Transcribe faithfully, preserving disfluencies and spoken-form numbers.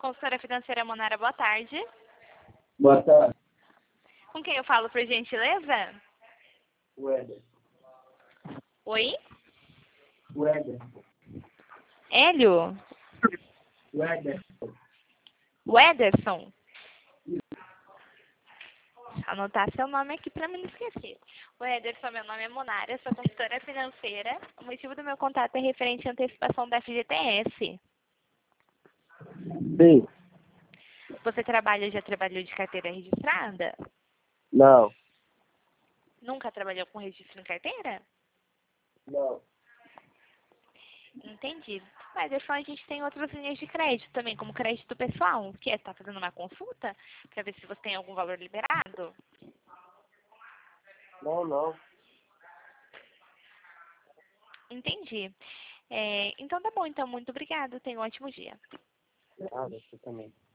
Consultora financeira Monara, boa tarde. Boa tarde. Com quem eu falo, por gentileza? O Éder. Oi? O Éder. Hélio? O Éder. O Ederson? Deixa eu anotar seu nome aqui para mim não esquecer. O Ederson, meu nome é Monara, sou consultora financeira. O motivo do meu contato é referente à antecipação da F G T S. Sim. Você trabalha, já trabalhou de carteira registrada? Não. Nunca trabalhou com registro em carteira? Não. Entendi. Mas Ederson, a gente tem outras linhas de crédito também, como crédito pessoal, que é estar fazendo uma consulta para ver se você tem algum valor liberado. Não, não. Entendi. É, então tá bom, então muito obrigada. Tenha um ótimo dia. Ah, você também.